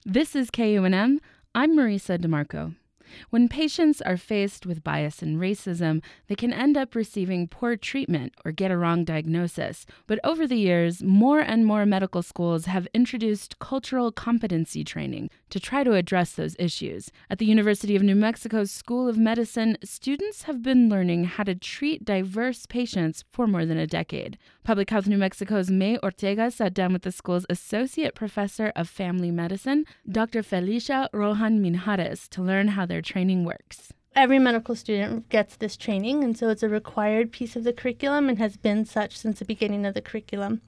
This is KUNM. I'm Marisa DeMarco. When patients are faced with bias and racism, they can end up receiving poor treatment or get a wrong diagnosis. But over the years, more and more medical schools have introduced cultural competency training to try to address those issues. At the University of New Mexico's School of Medicine, students have been learning how to treat diverse patients for more than a decade. Public Health New Mexico's May Ortega sat down with the school's Associate Professor of Family Medicine, Dr. Felicia Rohan Minjares, to learn how their training works. Every medical student gets this training, and so it's a required piece of the curriculum and has been such since the beginning of the curriculum.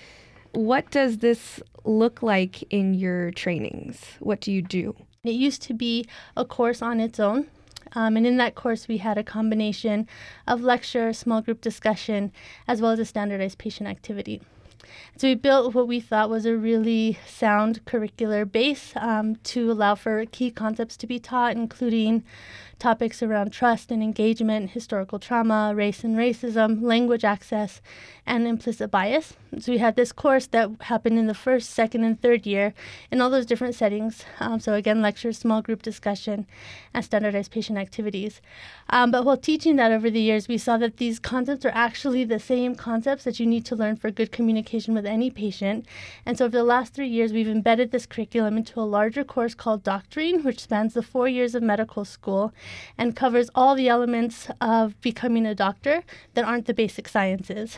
What does this look like in your trainings? What do you do? It used to be a course on its own, and in that course we had a combination of lecture, small group discussion, as well as a standardized patient activity. So we built what we thought was a really sound curricular base to allow for key concepts to be taught, including topics around trust and engagement, historical trauma, race and racism, language access, and implicit bias. So we had this course that happened in the first, second, and third year in all those different settings. So again, lectures, small group discussion, and standardized patient activities. But while teaching that over the years, we saw that these concepts are actually the same concepts that you need to learn for good communication with any patient. And so over the last 3 years, we've embedded this curriculum into a larger course called Doctoring, which spans the 4 years of medical school and covers all the elements of becoming a doctor that aren't the basic sciences.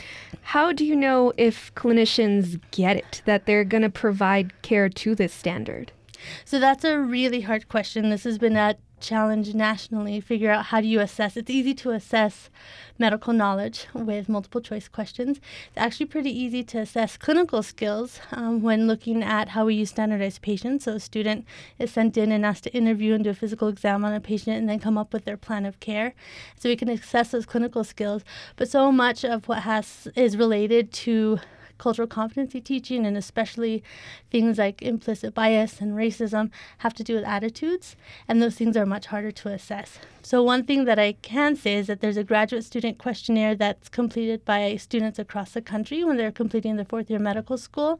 How do you know if clinicians get it, that they're going to provide care to this standard? So that's a really hard question. This has been a challenge nationally, figure out how do you assess. It's easy to assess medical knowledge with multiple choice questions. It's actually pretty easy to assess clinical skills when looking at how we use standardized patients. So a student is sent in and asked to interview and do a physical exam on a patient and then come up with their plan of care. So we can assess those clinical skills. But so much of what is related to cultural competency teaching, and especially things like implicit bias and racism, have to do with attitudes, and those things are much harder to assess. So one thing that I can say is that there's a graduate student questionnaire that's completed by students across the country when they're completing their fourth year medical school.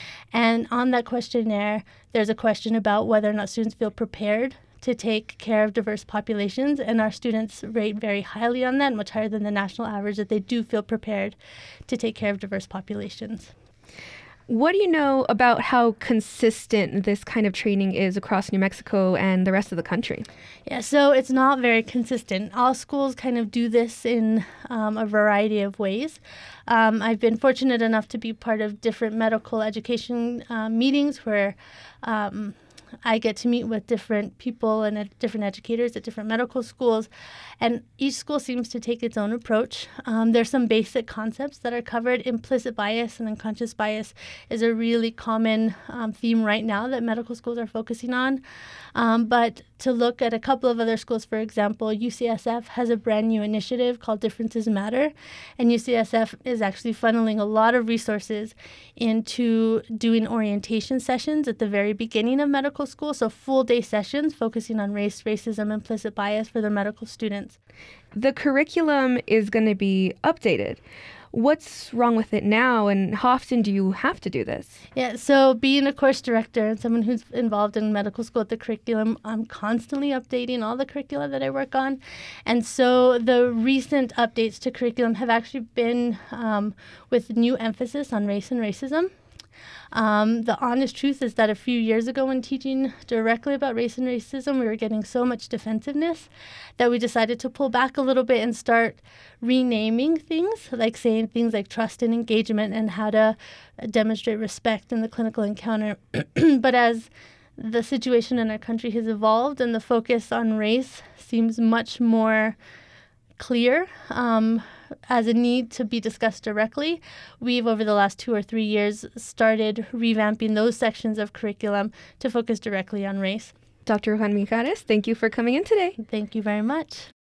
And on that questionnaire, there's a question about whether or not students feel prepared to take care of diverse populations, and our students rate very highly on that, much higher than the national average, that they do feel prepared to take care of diverse populations. What do you know about how consistent this kind of training is across New Mexico and the rest of the country? Yeah, so it's not very consistent. All schools kind of do this in a variety of ways. I've been fortunate enough to be part of different medical education meetings where I get to meet with different people and different educators at different medical schools, and each school seems to take its own approach. There's some basic concepts that are covered. Implicit bias and unconscious bias is a really common theme right now that medical schools are focusing on. But to look at a couple of other schools, for example, UCSF has a brand new initiative called Differences Matter, and UCSF is actually funneling a lot of resources into doing orientation sessions at the very beginning of medical school, so full day sessions focusing on race, racism, implicit bias for their medical students. The curriculum is going to be updated. What's wrong with it now, and how often do you have to do this? Yeah, so being a course director and someone who's involved in medical school at the curriculum, I'm constantly updating all the curricula that I work on. And so the recent updates to curriculum have actually been with new emphasis on race and racism. The honest truth is that a few years ago, when teaching directly about race and racism, we were getting so much defensiveness that we decided to pull back a little bit and start renaming things, like saying things like trust and engagement and how to demonstrate respect in the clinical encounter. But as the situation in our country has evolved and the focus on race seems much more clear as a need to be discussed directly, we've, over the last 2 or 3 years, started revamping those sections of curriculum to focus directly on race. Dr. Rohan Minjares, thank you for coming in today. Thank you very much.